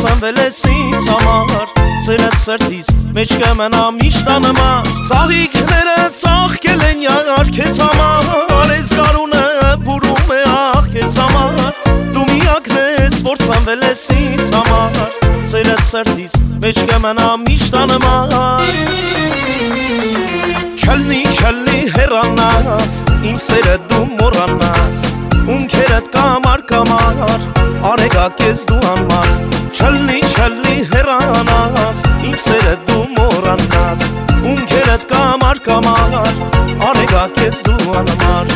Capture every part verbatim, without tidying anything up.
ծնվել ես ինձ համար, սերդ սրտիս մեջ կմնա միշտ անմար, ծաղիկները ծաղկել են յար քեզ համար, ես գարունը բուրում է ախ քեզ համար, դու միակն ես որ ծնվել ես ինձ համար, սերդ սրտիս մեջ կմնա միշտ անմար, չլնի չլնի հեռանաս, իմ սերը դու մոռանաս, ունքերդ կամար կամար, արեգա կեզ դու համար, չլնի չլնի հեռանաս, իմ սերը դու մոռանաս, ունքերդ կամար կամար, արեգա կեզ դու համար։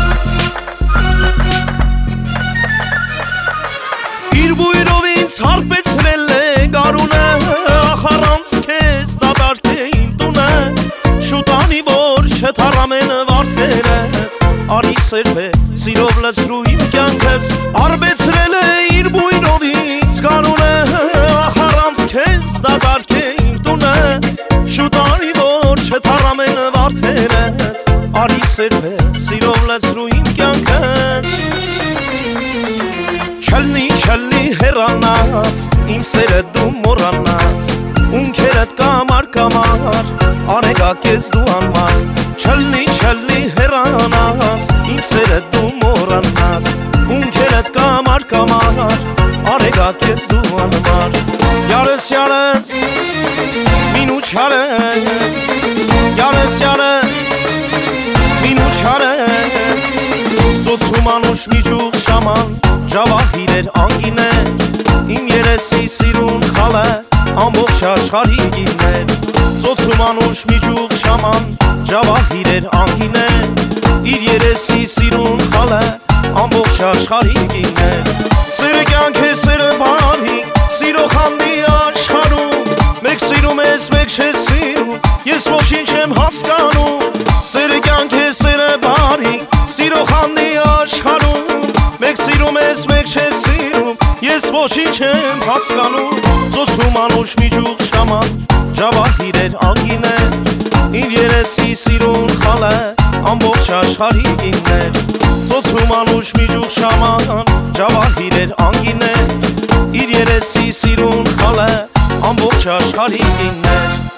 Իր բույրով ինձ հարբեցրել է գարունը, ախ առանց քեզ դատարկ է իմ տունը, շուտանի որ չթարամեն վարդերս, արի սերվե սիրով լցրու իմ կյանքս, արբեցրել է իր բույրով ինձ գարունը, ախ առանց քեզ դատարկ է իմ տունը, շուտանի որ չթարամեն վարդերս, արի սերվե սիրով լցրու իմ կյանքս, չլնի չլնի հեռանաս, իմ սերը դու մոռանաս, ունքերդ կամար կամար, արեգա կեզ դու համար, չլնի չլնի հեռանաս, իմ սերը դու մոռանաս, ունքերդ կամար կամար, արեգա կեզ դու համար, յարս յարս, մինու չարս, յարս յարս, մինու չարս, ծոցում անուշ միջուղ շաման, ժավահիր էր անգիներ, իմ երեսի սիրուն խալը, ամբողջ աշխարհի գիրներ, ծոցում անուշ միջուղ շաման, ժավահիր էր անգիներ, իր երեսի սիրուն խալը, ամբողջ աշխարհի գիրներ, սերը կյանք է սերը բարիք, սիրո խանդի աշխարհում, մեկ սիրում ես մեկ չես սիրում, ես ոչինչ եմ հասկանում, սերը կյանք է սերը բարիք, սիրո խանդի աշխարհում, մեկ սիրում ես մեկ չես սիրում, ես ոչինչ եմ հասկանում, ծոցում անուշ միջուղ շաման, ժավահիր էր անգիներ, իր երեսի սիրուն խալը, ամբողջ աշխարհի գիններ, ծոցում անուշ միջուղ շաման, ժավահիր էր անգիներ, իր երեսի սիրուն խալը, ամբողջ աշխարհի գիններ,